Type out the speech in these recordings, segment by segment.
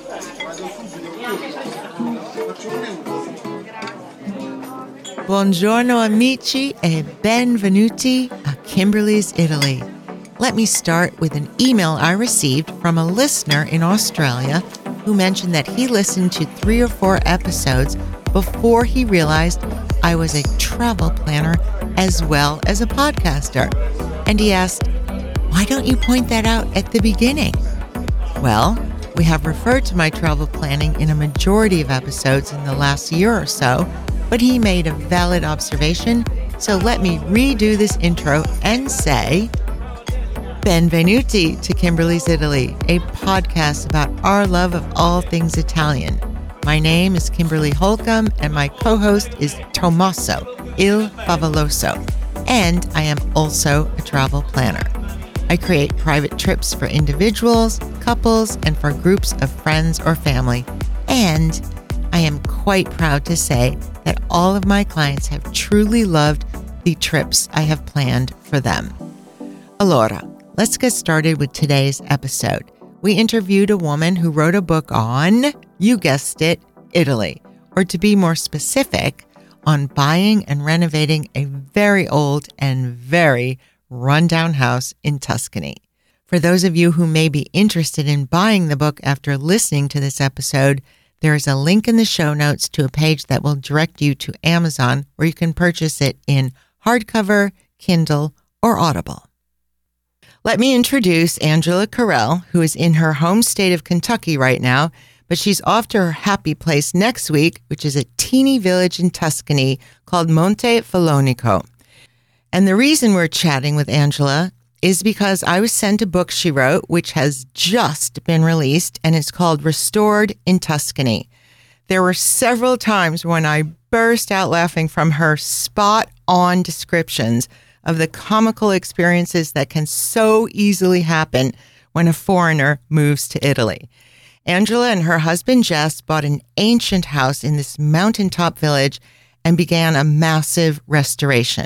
Buongiorno amici e benvenuti a Kimberly's Italy. Let me start with an email I received from a listener in Australia who mentioned that he listened to 3 or 4 episodes before he realized I was a travel planner as well as a podcaster. And he asked, why don't you point that out at the beginning? Well, we have referred to my travel planning in a majority of episodes in the last year or so, but he made a valid observation, so let me redo this intro and say, Benvenuti to Kimberly's Italy, a podcast about our love of all things Italian. My name is Kimberly Holcomb, and my co-host is Tommaso Il Favoloso, and I am also a travel planner. I create private trips for individuals, couples, and for groups of friends or family, and I am quite proud to say that all of my clients have truly loved the trips I have planned for them. Allora, let's get started with today's episode. We interviewed a woman who wrote a book on, you guessed it, Italy, or to be more specific, on buying and renovating a very old and very rundown house in Tuscany. For those of you who may be interested in buying the book after listening to this episode, there is a link in the show notes to a page that will direct you to Amazon where you can purchase it in hardcover, Kindle, or Audible. Let me introduce Angela Carell, who is in her home state of Kentucky right now, but she's off to her happy place next week, which is a teeny village in Tuscany called Monte Falonico. And the reason we're chatting with Angela is because I was sent a book she wrote, which has just been released, and it's called Restored in Tuscany. There were several times when I burst out laughing from her spot-on descriptions of the comical experiences that can so easily happen when a foreigner moves to Italy. Angela and her husband Jess bought an ancient house in this mountaintop village and began a massive restoration.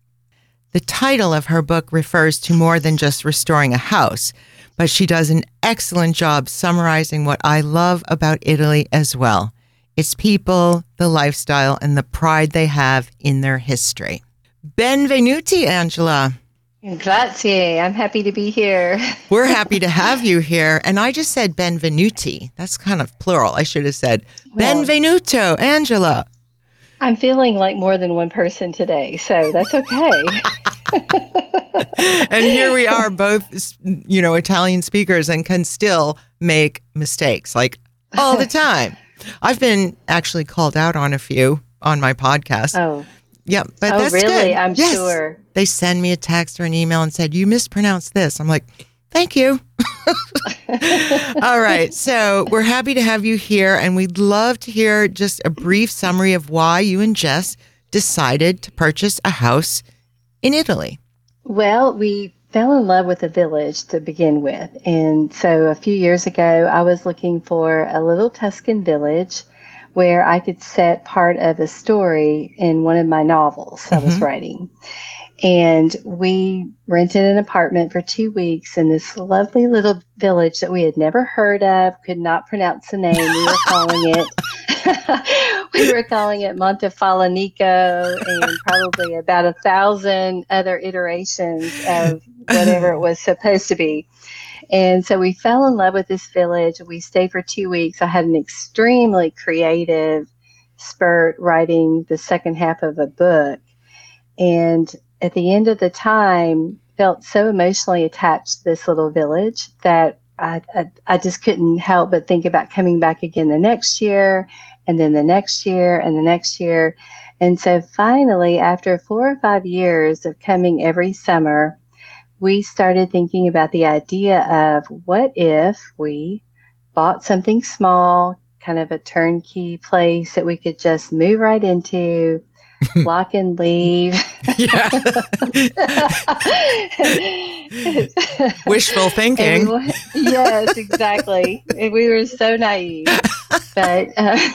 The title of her book refers to more than just restoring a house, but she does an excellent job summarizing what I love about Italy as well. Its people, the lifestyle, and the pride they have in their history. Benvenuti, Angela. Grazie. I'm happy to be here. We're happy to have you here. And I just said benvenuti. That's kind of plural. I should have said benvenuto, Angela. I'm feeling like more than one person today, so that's okay. And here we are, both, Italian speakers and can still make mistakes, like all the time. I've been actually called out on a few on my podcast. Oh. Yeah, but that's really? good. I'm sure. They send me a text or an email and said, you mispronounced this. I'm like, thank you. All right. So we're happy to have you here, and we'd love to hear just a brief summary of why you and Jess decided to purchase a house in Italy. Well, we fell in love with the village to begin with. And so a few years ago, I was looking for a little Tuscan village where I could set part of a story in one of my novels I was writing. And we rented an apartment for 2 weeks in this lovely little village that we had never heard of, could not pronounce the name. We were calling it Monte Falonico, and probably about 1,000 other iterations of whatever it was supposed to be. And so we fell in love with this village. We stayed for 2 weeks. I had an extremely creative spurt writing the second half of a book. And at the end of the time, felt so emotionally attached to this little village that I just couldn't help but think about coming back again the next year, and then the next year, and the next year. And so finally, after 4 or 5 years of coming every summer, we started thinking about the idea of what if we bought something small, kind of a turnkey place that we could just move right into, lock and leave. Wishful thinking. Yes, exactly. And we were so naive. But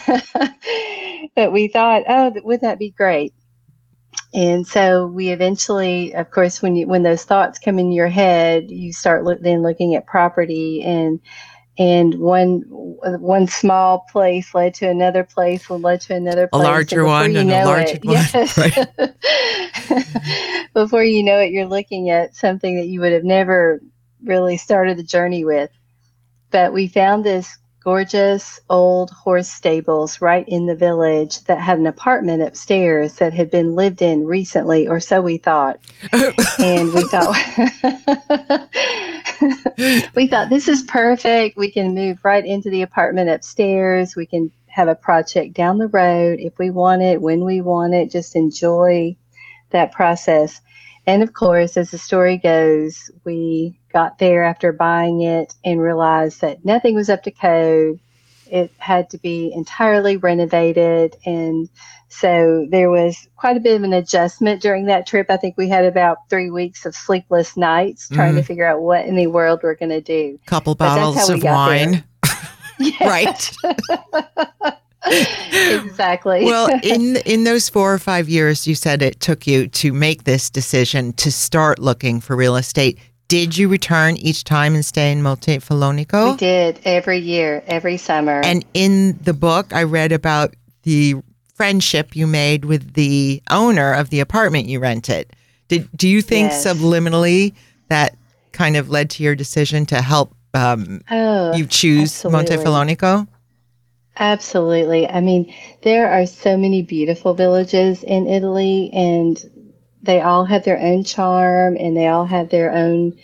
we thought, oh, wouldn't that be great? And so we eventually, of course, when those thoughts come in your head, you start then looking at property. And And one small place led to another place, led to another place. A larger one and a larger one. Yes. Right. Before you know it, you're looking at something that you would have never really started the journey with. But we found this gorgeous old horse stables right in the village that had an apartment upstairs that had been lived in recently, or so we thought. And we thought this is perfect. We can move right into the apartment upstairs. We can have a project down the road if we want it, when we want it, just enjoy that process. And of course, as the story goes, we got there after buying it and realized that nothing was up to code. It had to be entirely renovated. And so there was quite a bit of an adjustment during that trip. I think we had about 3 weeks of sleepless nights trying to figure out what in the world we're going to do. Couple bottles of wine. Right. Exactly. Well, in those 4 or 5 years, you said it took you to make this decision to start looking for real estate. Did you return each time and stay in Montefelonico? We did, every year, every summer. And in the book, I read about the friendship you made with the owner of the apartment you rented. Do you think subliminally that kind of led to your decision to help you choose Montefelonico? Absolutely. I mean, there are so many beautiful villages in Italy, and they all have their own charm, and they all have their own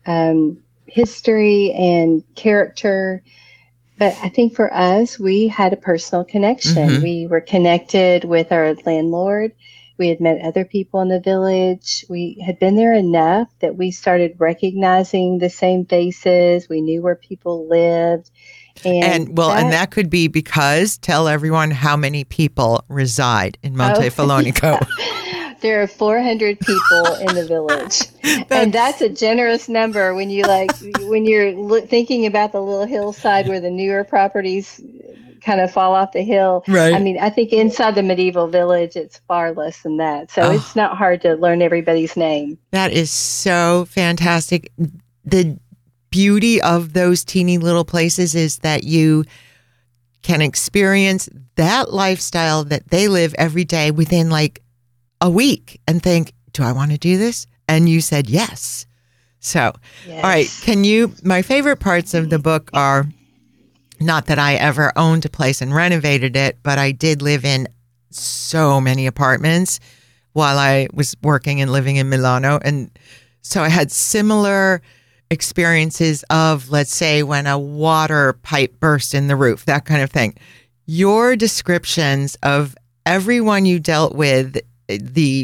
history and character. But I think for us, we had a personal connection. Mm-hmm. We were connected with our landlord. We had met other people in the village. We had been there enough that we started recognizing the same faces. We knew where people lived. And that could be because, tell everyone how many people reside in Montefelonico. There are 400 people in the village. And that's a generous number when you're thinking about the little hillside where the newer properties kind of fall off the hill. Right. I mean, I think inside the medieval village, it's far less than that. So it's not hard to learn everybody's name. That is so fantastic. The beauty of those teeny little places is that you can experience that lifestyle that they live every day within like a week and think, do I want to do this? And you said yes. So, yes. All right. My favorite parts of the book are not that I ever owned a place and renovated it, but I did live in so many apartments while I was working and living in Milano. And so I had similar experiences of, let's say, when a water pipe burst in the roof, that kind of thing. Your descriptions of everyone you dealt with, the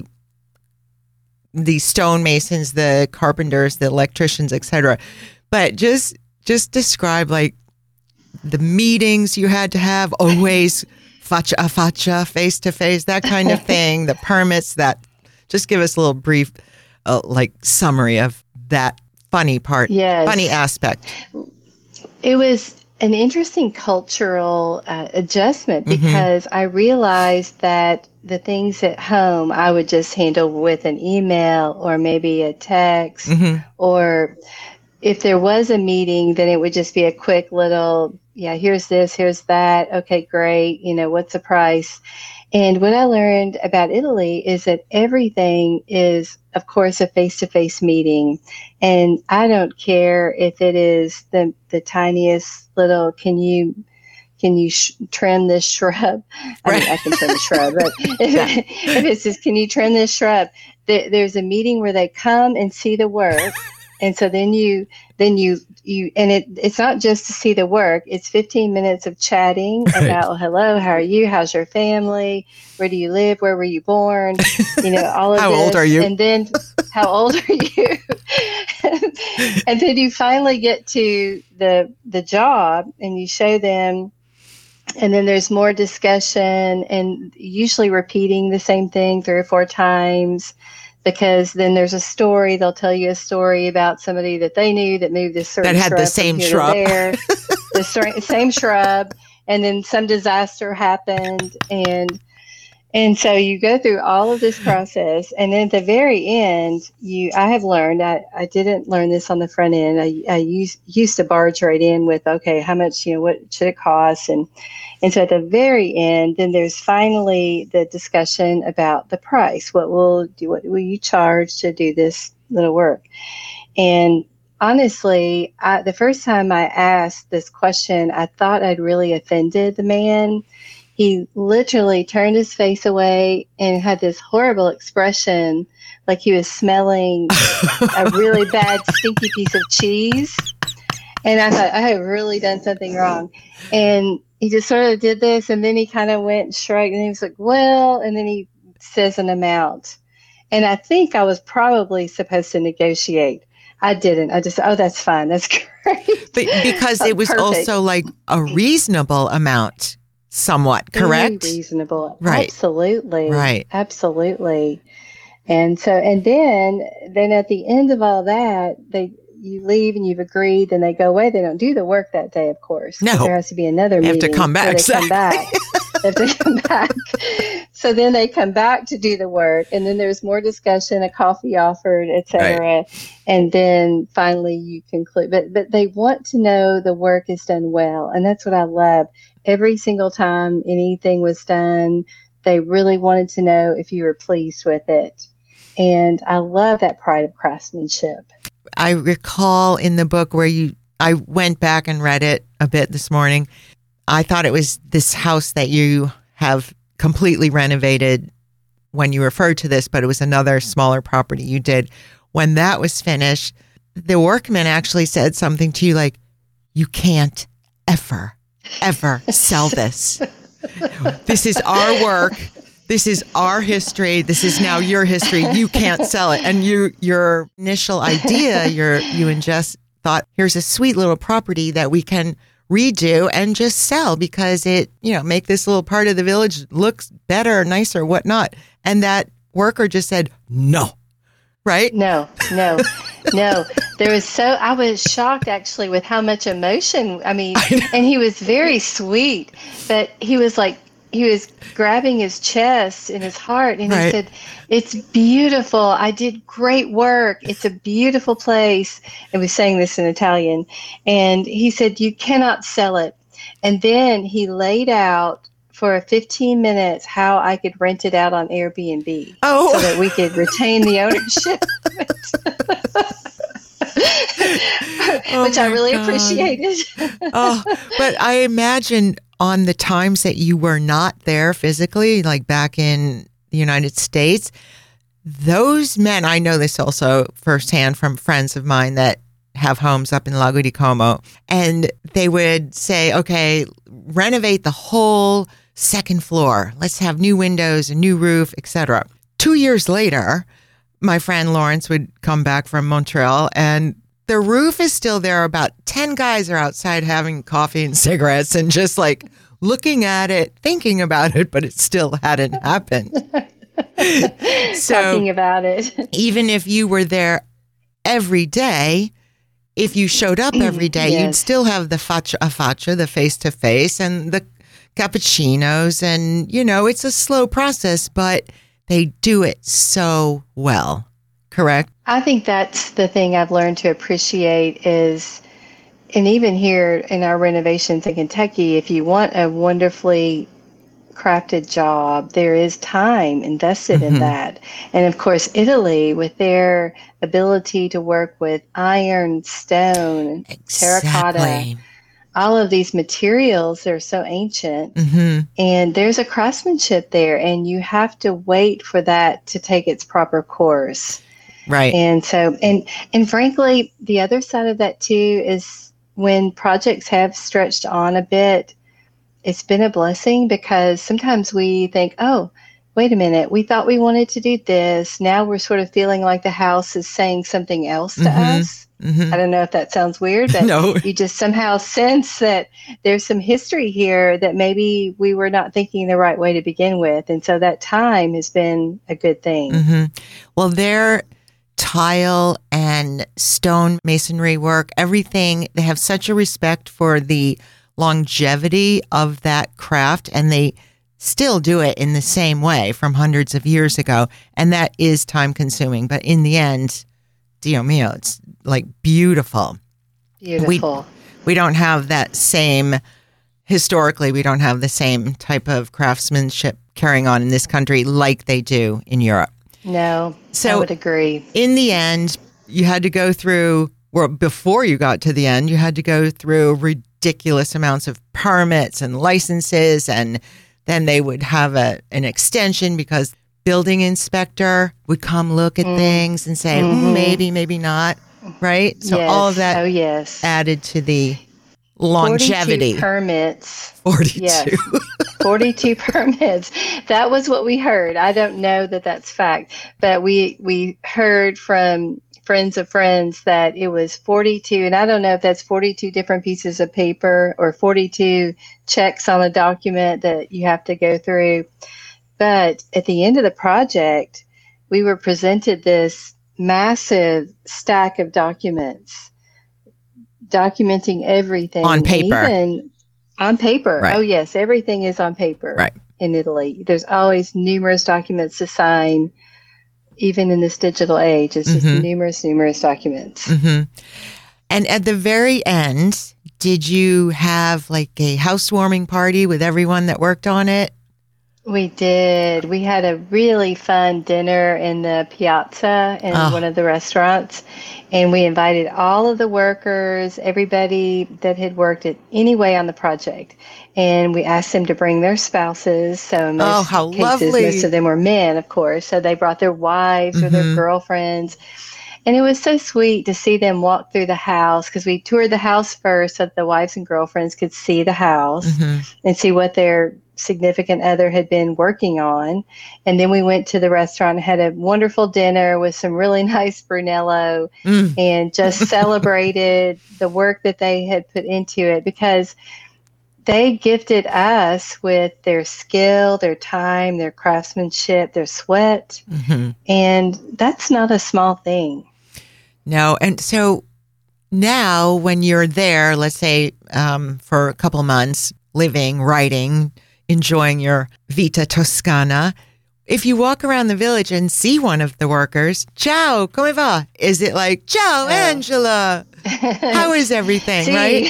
stonemasons, the carpenters, the electricians, etc. But just describe like the meetings you had to have, always faccia a faccia, face to face, that kind of thing, the permits, that. Just give us a little brief summary of that funny part, funny aspect. It was an interesting cultural adjustment because I realized that the things at home I would just handle with an email or maybe a text, or if there was a meeting, then it would just be a quick little, here's this, here's that. Okay, great. What's the price? And what I learned about Italy is that everything is, of course, a face-to-face meeting. And I don't care if it is the tiniest little, can you trim this shrub? I mean, I can trim a shrub, but if it says, can you trim this shrub? There's a meeting where they come and see the work. And so then you and it's not just to see the work. It's 15 minutes of chatting about, hello, how are you? How's your family? Where do you live? Where were you born? All of how this. Old are you? And then how old are you? And then you finally get to the job and you show them. And then there's more discussion and usually repeating the same thing 3 or 4 times. Because then there's a story, they'll tell you a story about somebody that they knew that moved this certain shrub. That had the same shrub. The same shrub. And then some disaster happened. And And so you go through all of this process, and then at the very end, I have learned, I didn't learn this on the front end. I used to barge right in with, okay, how much, what should it cost? And so at the very end, then there's finally the discussion about the price. What will you charge to do this little work? And honestly, the first time I asked this question, I thought I'd really offended the man. He literally turned his face away and had this horrible expression, like he was smelling a really bad, stinky piece of cheese. And I thought, I have really done something wrong. And he just sort of did this, and then he kind of went and shrugged, and he was like, well, and then he says an amount. And I think I was probably supposed to negotiate. I didn't. I just, that's fine. That's great. But because it was Perfect. also like a reasonable amount, somewhat, correct? Very reasonable. Right. Absolutely. Right. Absolutely. And so, and then at the end of all that, you leave and you've agreed, then they go away. They don't do the work that day, of course. No. There has to be another meeting. They have to come back. So they come back. They have to come back. So then they come back to do the work, and then there's more discussion, a coffee offered, etc. Right. And then finally you conclude. But they want to know the work is done well, and that's what I love. Every single time anything was done, they really wanted to know if you were pleased with it. And I love that pride of craftsmanship. I recall in the book where I went back and read it a bit this morning. I thought it was this house that you have completely renovated when you referred to this, but it was another smaller property you did. When that was finished, the workman actually said something to you like, you can't ever sell this. This is our work. This is our history. This is now your history. You can't sell it. And your initial idea, you and Jess thought, here's a sweet little property that we can redo and just sell because it, make this little part of the village looks better, nicer, whatnot. And that worker just said, no. Right? No. I was shocked actually with how much emotion. I mean, and he was very sweet, but he was grabbing his chest and his heart, and he said, it's beautiful. I did great work. It's a beautiful place. And we sang this in Italian. And he said, you cannot sell it. And then he laid out for 15 minutes how I could rent it out on Airbnb so that we could retain the ownership of it. Which I really appreciated. But I imagine on the times that you were not there physically, like back in the United States, those men, I know this also firsthand from friends of mine that have homes up in Lago di Como, and they would say, okay, renovate the whole second floor. Let's have new windows, a new roof, etc. 2 years later, my friend Lawrence would come back from Montreal and the roof is still there. About 10 guys are outside having coffee and cigarettes and just like looking at it, thinking about it, but it still hadn't happened. Talking about it. Even if you were there every day, if you showed up every day, Yes. you'd still have the faccia a faccia, the face-to-face, and the cappuccinos. And, it's a slow process, but they do it so well. Correct? I think that's the thing I've learned to appreciate is, and even here in our renovations in Kentucky, if you want a wonderfully crafted job, there is time invested in that. And of course, Italy, with their ability to work with iron, stone, terracotta, all of these materials, they're so ancient. And there's a craftsmanship there, and you have to wait for that to take its proper course. Right. And so, and frankly, the other side of that too is when projects have stretched on a bit, it's been a blessing because sometimes we think, oh, wait a minute, we thought we wanted to do this. Now we're sort of feeling like the house is saying something else to us. I don't know if that sounds weird, but No. You just somehow sense that there's some history here that maybe we were not thinking the right way to begin with. And so that time has been a good thing. Well, their tile and stone masonry work, everything, they have such a respect for the longevity of that craft, and they still do it in the same way from hundreds of years ago. And that is time consuming. But in the end, Dio mio, it's like beautiful. Beautiful. We don't have that same, historically, we don't have the same type of craftsmanship carrying on in this country like they do in Europe. No, so I would agree. In the end, you had to go through, or before you got to the end, you had to go through ridiculous amounts of permits and licenses, and then they would have an extension because building inspector would come look at things and say, maybe, maybe not, right? So yes. all of that added to the longevity. 42 permits. 42. Yes. 42 permits. That was what we heard. I don't know that that's fact, but we heard from friends of friends that it was 42, and I don't know if that's 42 different pieces of paper or 42 checks on a document that you have to go through. But at the end of the project, we were presented this massive stack of documents documenting everything. On paper. Even on paper. Right. Oh, yes. Everything is on paper right. in Italy. There's always numerous documents to sign, even in this digital age. It's just numerous documents. And at the very end, did you have like a housewarming party with everyone that worked on it? We did. We had a really fun dinner in the piazza in one of the restaurants, and we invited all of the workers, everybody that had worked at any way on the project, and we asked them to bring their spouses. So in most cases, lovely. Most of them were men, of course, so they brought their wives or their girlfriends. And it was so sweet to see them walk through the house, because we toured the house first so that the wives and girlfriends could see the house and see what their significant other had been working on. And then we went to the restaurant and had a wonderful dinner with some really nice Brunello and just celebrated the work that they had put into it, because they gifted us with their skill, their time, their craftsmanship, their sweat. And that's not a small thing. No. And so now when you're there, let's say for a couple months, living, writing, enjoying your vita toscana, if you walk around the village and see one of the workers, ciao, come va? Is it like, ciao, Angela? How is everything, right?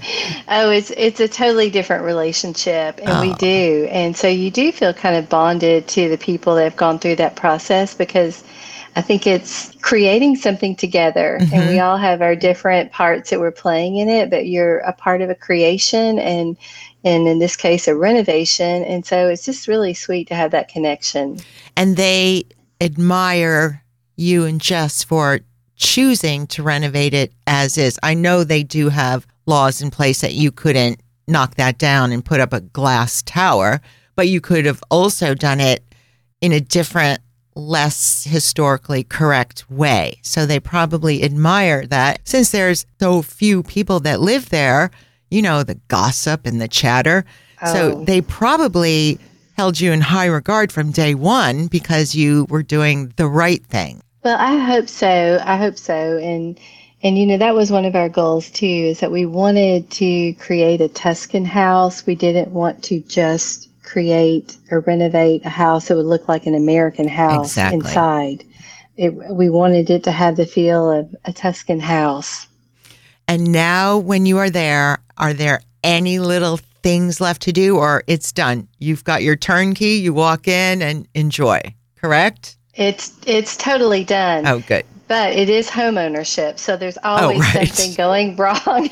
It's a totally different relationship, and we do. And so you do feel kind of bonded to the people that have gone through that process, because I think it's creating something together, and we all have our different parts that we're playing in it, but you're a part of a creation and in this case, a renovation. And so it's just really sweet to have that connection. And they admire you and Jess for choosing to renovate it as is. I know they do have laws in place that you couldn't knock that down and put up a glass tower, but you could have also done it in a different, less historically correct way. So they probably admire that. Since there's so few people that live there, you know, the gossip and the chatter. So they probably held you in high regard from day one because you were doing the right thing. Well, I hope so. And you know, that was one of our goals too, is that we wanted to create a Tuscan house. We didn't want to just create or renovate a house that would look like an American house inside. We wanted it to have the feel of a Tuscan house. And now when you are there any little things left to do, or it's done? You've got your turnkey, you walk in and enjoy, correct? It's totally done. Oh, good. But it is home ownership, so there's always something going wrong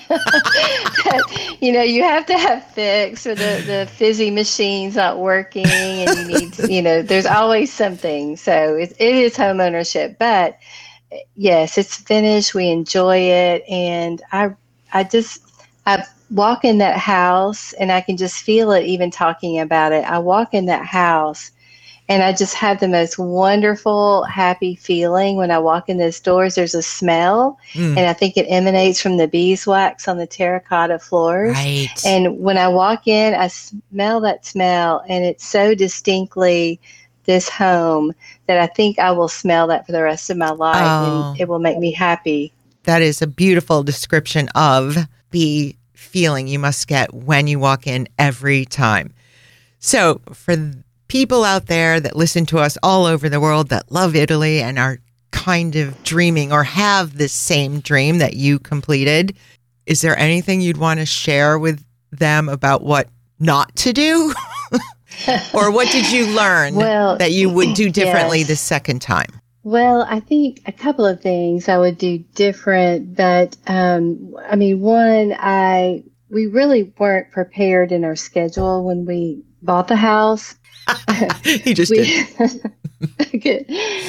that, you know, you have to have fixed, or the fizzy machine's not working, and you need, you know, there's always something. So it is home ownership, but yes, it's finished. We enjoy it, and I walk in that house, and I can just feel it even talking about it. I walk in that house, and I just have the most wonderful, happy feeling when I walk in those doors. There's a smell, and I think it emanates from the beeswax on the terracotta floors. Right. And when I walk in, I smell that smell, and it's so distinctly this home that I think I will smell that for the rest of my life, and it will make me happy. That is a beautiful description of the feeling you must get when you walk in every time. So for people out there that listen to us all over the world that love Italy and are kind of dreaming or have this same dream that you completed, is there anything you'd want to share with them about what not to do? Or what did you learn that you would do differently the second time? Well, I think a couple of things I would do different, but we really weren't prepared in our schedule when we bought the house. You just did. Good.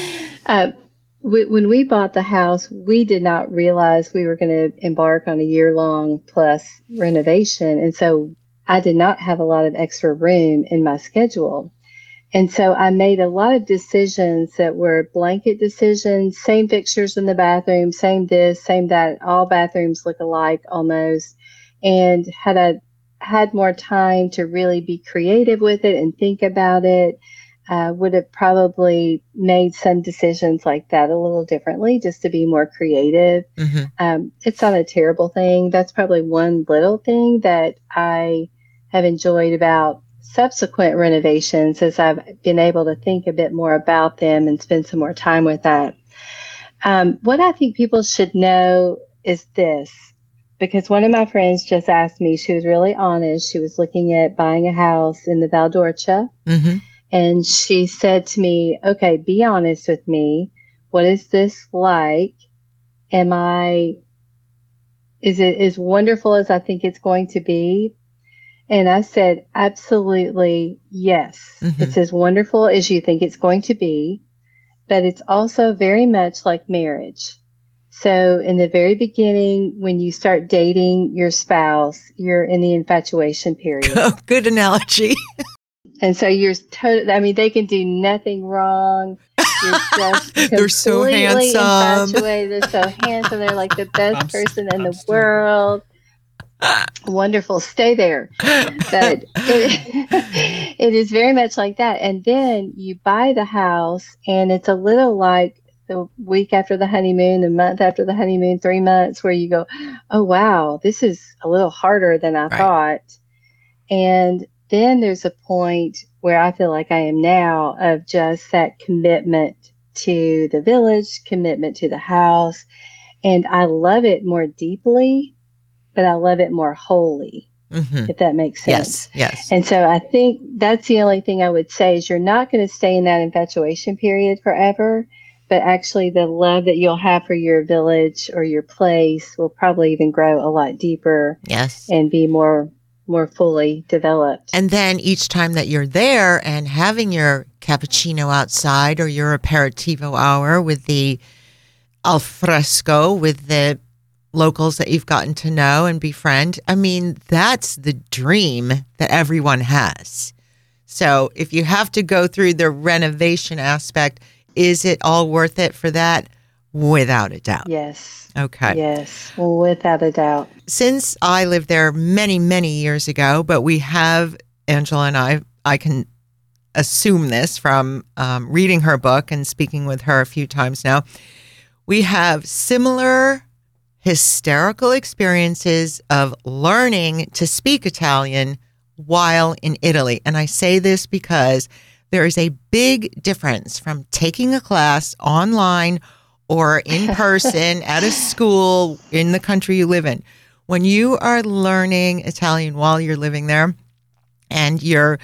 When we bought the house, we did not realize we were going to embark on a year-long plus renovation. And so I did not have a lot of extra room in my schedule. And so I made a lot of decisions that were blanket decisions, same fixtures in the bathroom, same this, same that, all bathrooms look alike almost. And had I had more time to really be creative with it and think about it, would have probably made some decisions like that a little differently just to be more creative. Mm-hmm. It's not a terrible thing. That's probably one little thing that I have enjoyed about subsequent renovations as I've been able to think a bit more about them and spend some more time with that. What I think people should know is this, because one of my friends just asked me, she was really honest. She was looking at buying a house in the Val d'Orcia. Mm-hmm. And she said to me, okay, be honest with me. What is this like? Is it as wonderful as I think it's going to be? And I said, absolutely, yes. Mm-hmm. It's as wonderful as you think it's going to be, but it's also very much like marriage. So in the very beginning, when you start dating your spouse, you're in the infatuation period. Oh, good analogy. And so you're they can do nothing wrong. You're just they're so handsome. Infatuated. They're so handsome. They're like the best person in the world. Wonderful. Stay there. But it is very much like that. And then you buy the house, and it's a little like the week after the honeymoon, the month after the honeymoon, 3 months, where you go, oh, wow, this is a little harder than I thought. And then there's a point where I feel like I am now of just that commitment to the village, commitment to the house. And I love it more deeply, but I love it more wholly, if that makes sense. Yes. And so I think that's the only thing I would say is you're not going to stay in that infatuation period forever, but actually the love that you'll have for your village or your place will probably even grow a lot deeper. Yes. And be more fully developed. And then each time that you're there and having your cappuccino outside or your aperitivo hour with the al fresco with the locals that you've gotten to know and befriend, I mean, that's the dream that everyone has. So if you have to go through the renovation aspect, is it all worth it for that? Without a doubt. Yes. Okay. Yes, without a doubt. Since I lived there many, many years ago, but we have, Angela and I can assume this from reading her book and speaking with her a few times now, we have similar hysterical experiences of learning to speak Italian while in Italy. And I say this because there is a big difference from taking a class online or in person at a school in the country you live in. When you are learning Italian while you're living there and you're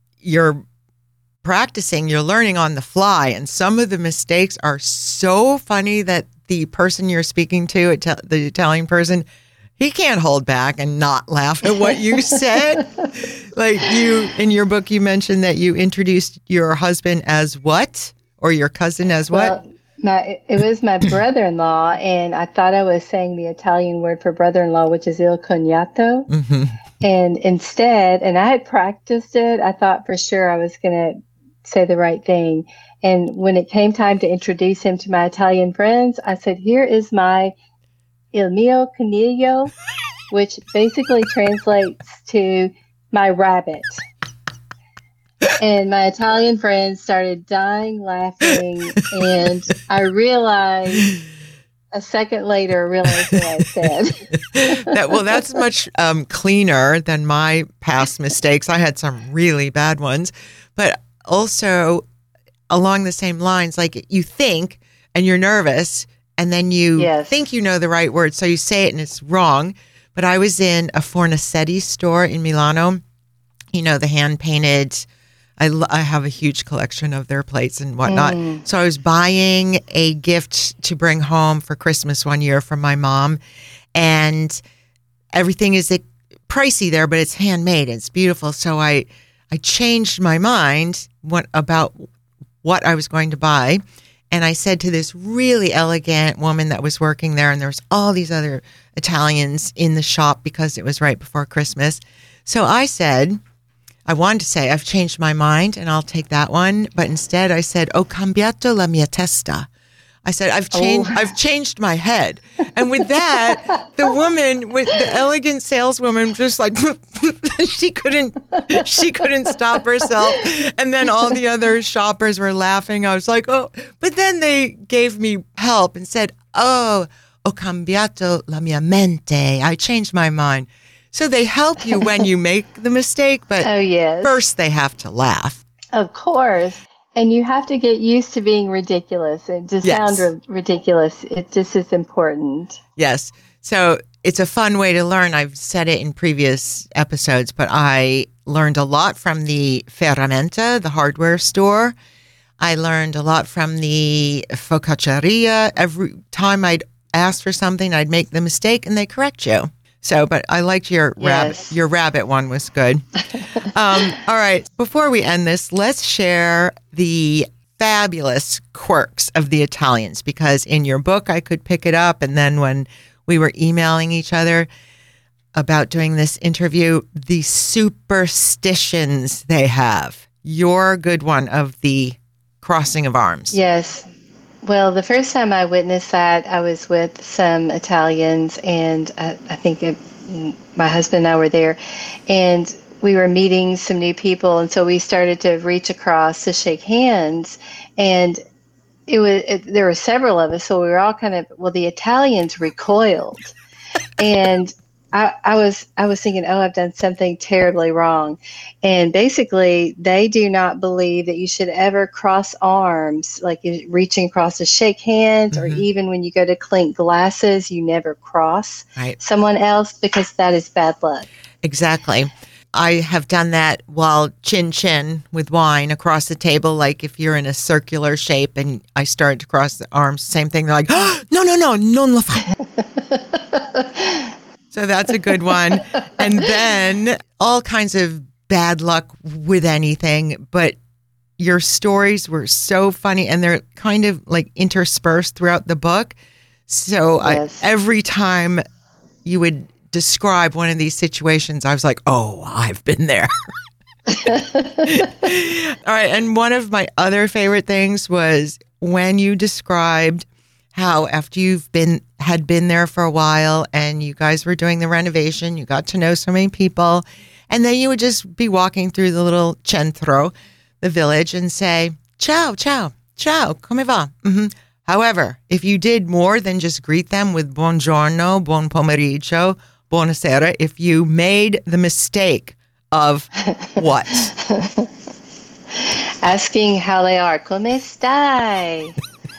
practicing, you're learning on the fly, and some of the mistakes are so funny that the person you're speaking to, the Italian person, he can't hold back and not laugh at what you said. Like in your book, you mentioned that you introduced your husband as what? Or your cousin as what? Well, it was my brother-in-law, and I thought I was saying the Italian word for brother-in-law, which is il cognato. Mm-hmm. And instead, and I had practiced it, I thought for sure I was going to say the right thing. And when it came time to introduce him to my Italian friends, I said, here is my il mio coniglio, which basically translates to my rabbit. And my Italian friends started dying laughing, and I realized a second later realized what I said. That's much cleaner than my past mistakes. I had some really bad ones, but also along the same lines, like you think and you're nervous and then you think you know the right word. So you say it and it's wrong. But I was in a Fornasetti store in Milano, you know, the hand painted. I have a huge collection of their plates and whatnot. So I was buying a gift to bring home for Christmas one year from my mom. And everything is pricey there, but it's handmade. It's beautiful. So I changed my mind about what I was going to buy. And I said to this really elegant woman that was working there, and there was all these other Italians in the shop because it was right before Christmas. So I said, I wanted to say, I've changed my mind and I'll take that one. But instead I said, ho cambiato la mia testa. I said, I've changed my head. And with that, the woman, with the elegant saleswoman, just like, she couldn't stop herself. And then all the other shoppers were laughing. I was like, oh, but then they gave me help and said, oh, ho cambiato la mia mente. I changed my mind. So they help you when you make the mistake, but first they have to laugh. Of course. And you have to get used to being ridiculous. And to sound ridiculous, it just is important. Yes. So it's a fun way to learn. I've said it in previous episodes, but I learned a lot from the Ferramenta, the hardware store. I learned a lot from the Focacceria. Every time I'd ask for something, I'd make the mistake and they correct you. So, but I liked your rabbit. Your rabbit one was good. All right. Before we end this, let's share the fabulous quirks of the Italians, because in your book, I could pick it up. And then when we were emailing each other about doing this interview, the superstitions they have. Your good one of the crossing of arms. Yes. Well, the first time I witnessed that, I was with some Italians, and I think my husband and I were there, and we were meeting some new people, and so we started to reach across to shake hands, and there were several of us, so we were all the Italians recoiled, and I was thinking, oh, I've done something terribly wrong. And basically, they do not believe that you should ever cross arms, like reaching across to shake hands, or even when you go to clink glasses, you never cross someone else, because that is bad luck. Exactly. I have done that while chin with wine across the table. Like if you're in a circular shape and I started to cross the arms, same thing. They're like, oh, no, non lo fa. So that's a good one. And then all kinds of bad luck with anything. But your stories were so funny, and they're kind of like interspersed throughout the book. So every time you would describe one of these situations, I was like, oh, I've been there. All right. And one of my other favorite things was when you described how after had been there for a while and you guys were doing the renovation, you got to know so many people, and then you would just be walking through the little centro, the village, and say, ciao, come va? However, if you did more than just greet them with buongiorno, buon pomeriggio, buonasera, if you made the mistake of what? Asking how they are. Come stai?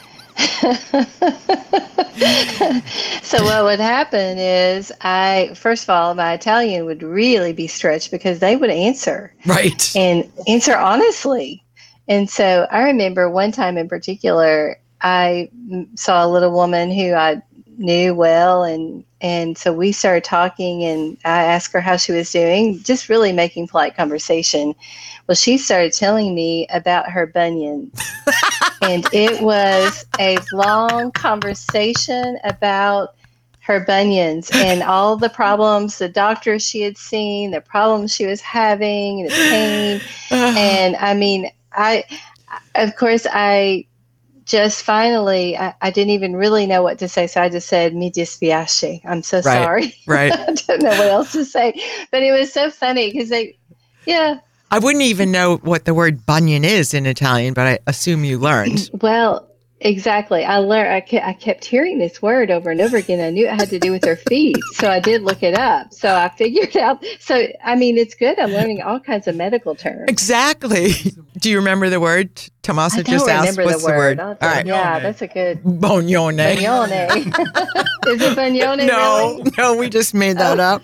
So what would happen is first of all, my Italian would really be stretched because they would answer. Right. And answer honestly. And so I remember one time in particular, I saw a little woman who I knew well, and so we started talking, and I asked her how she was doing, just really making polite conversation. Well, she started telling me about her bunions, and it was a long conversation about her bunions and all the problems, the doctors she had seen, the problems she was having, the pain. And I mean, of course, just finally, I didn't even really know what to say. So I just said, mi dispiace. I'm so sorry. Right. I don't know what else to say. But it was so funny because I wouldn't even know what the word bunion is in Italian, but I assume you learned. Well, Exactly. I learned. I kept hearing this word over and over again. I knew it had to do with her feet, so I did look it up. So I figured out. So I mean, it's good. I'm learning all kinds of medical terms. Exactly. Do you remember the word? Tommaso just asked, "What's the word?" All right. Yeah, that's a good. Bognone. Bognone. Is it bognone? No, really? no, we just made that up.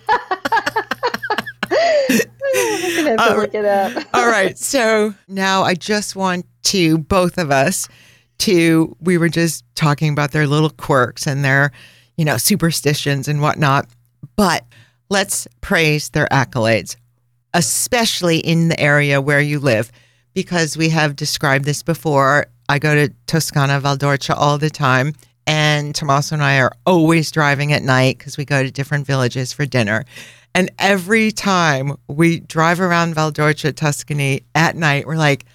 I'm gonna have to look it up. All right. So now I just want to both of us we were just talking about their little quirks and their, superstitions and whatnot, but let's praise their accolades, especially in the area where you live, because we have described this before. I go to Toscana Valdorcia all the time, and Tommaso and I are always driving at night because we go to different villages for dinner. And every time we drive around Valdorcia, Tuscany at night, we're like,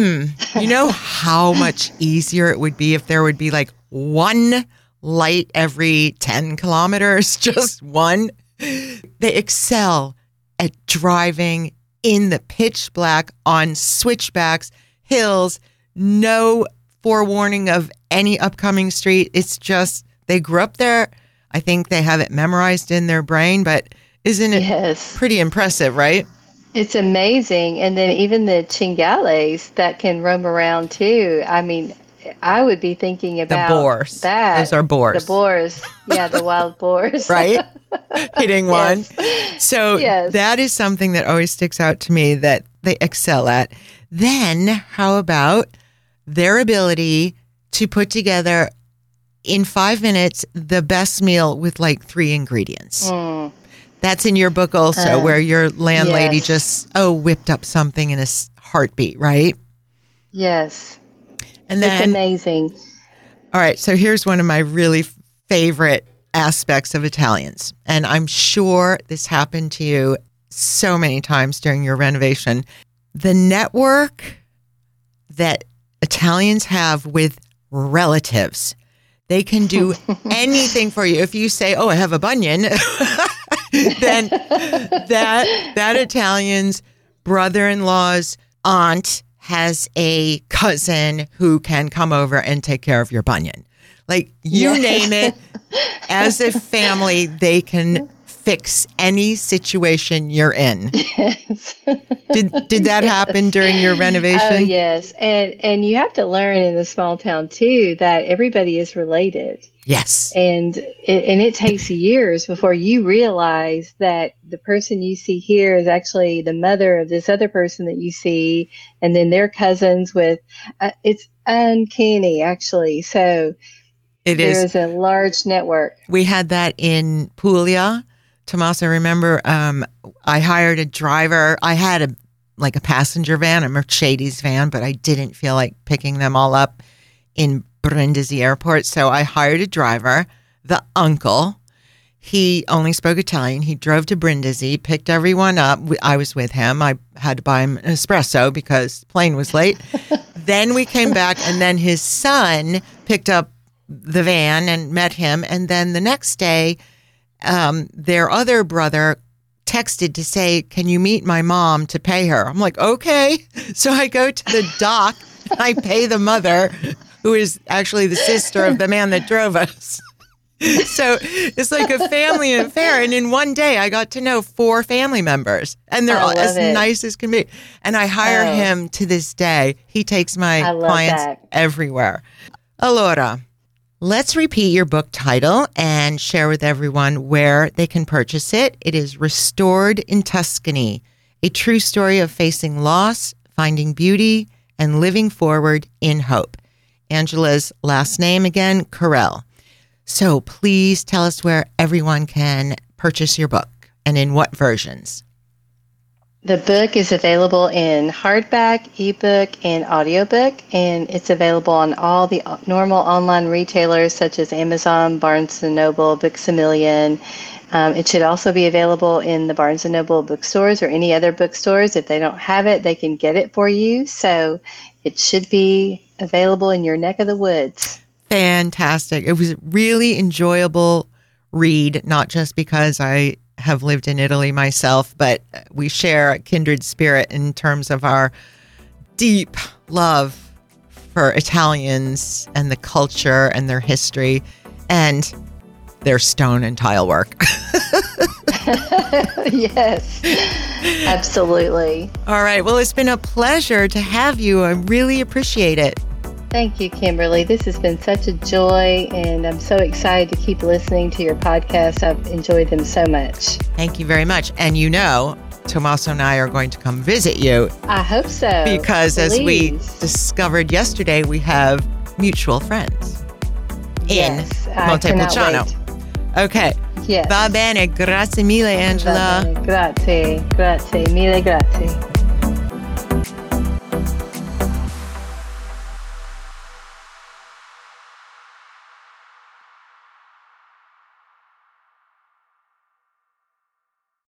how much easier it would be if there would be like one light every 10 kilometers, just one. They excel at driving in the pitch black on switchbacks, hills, no forewarning of any upcoming street. It's just, they grew up there. I think they have it memorized in their brain, but isn't it pretty impressive, right? It's amazing. And then even the cingales that can roam around too. I mean, I would be thinking about the boars. That. Those are boars. The boars. Yeah, the wild boars. Right? Hitting one. So that is something that always sticks out to me that they excel at. Then how about their ability to put together in 5 minutes the best meal with like 3 ingredients? That's in your book also, where your landlady just whipped up something in a heartbeat, right? Yes. And then, it's amazing. All right, so here's one of my really favorite aspects of Italians. And I'm sure this happened to you so many times during your renovation. The network that Italians have with relatives. They can do anything for you. If you say, I have a bunion, then that Italian's brother-in-law's aunt has a cousin who can come over and take care of your bunion. Like, you name it, as a family, they can fix any situation you're in. Yes. Did that happen during your renovation? Oh, yes. And you have to learn in a small town, too, that everybody is related. Yes. And it takes years before you realize that the person you see here is actually the mother of this other person that you see, and then they're cousins with, it's uncanny, actually. So there's a large network. We had that in Puglia. Tommaso, remember, I hired a driver. I had a passenger van, a Mercedes van, but I didn't feel like picking them all up in Brindisi Airport. So I hired a driver, the uncle. He only spoke Italian. He drove to Brindisi, picked everyone up. I was with him. I had to buy him an espresso because the plane was late. Then we came back, and then his son picked up the van and met him. And then the next day, their other brother texted to say, "Can you meet my mom to pay her?" I'm like, okay. So I go to the dock and I pay the mother, who is actually the sister of the man that drove us. So it's like a family affair. And in one day, I got to know 4 family members, and they're all as nice as can be. And I hire him to this day. He takes my clients everywhere. Allora, let's repeat your book title and share with everyone where they can purchase it. It is Restored in Tuscany, a true story of facing loss, finding beauty, and living forward in hope. Angela's last name again, Carrel. So please tell us where everyone can purchase your book and in what versions. The book is available in hardback, ebook, and audiobook, and it's available on all the normal online retailers such as Amazon, Barnes & Noble, Books A Million. It should also be available in the Barnes & Noble bookstores or any other bookstores. If they don't have it, they can get it for you. So it should be available in your neck of the woods. Fantastic. It was a really enjoyable read, not just because I have lived in Italy myself, but we share a kindred spirit in terms of our deep love for Italians and the culture and their history and their stone and tile work. Yes, absolutely. All right. Well, it's been a pleasure to have you. I really appreciate it. Thank you, Kimberly. This has been such a joy, and I'm so excited to keep listening to your podcast. I've enjoyed them so much. Thank you very much. And Tommaso and I are going to come visit you. I hope so. Because as we discovered yesterday, we have mutual friends in Montepulciano. Okay. Yes. Va bene. Grazie mille, Angela. Va bene. Grazie. Mille grazie.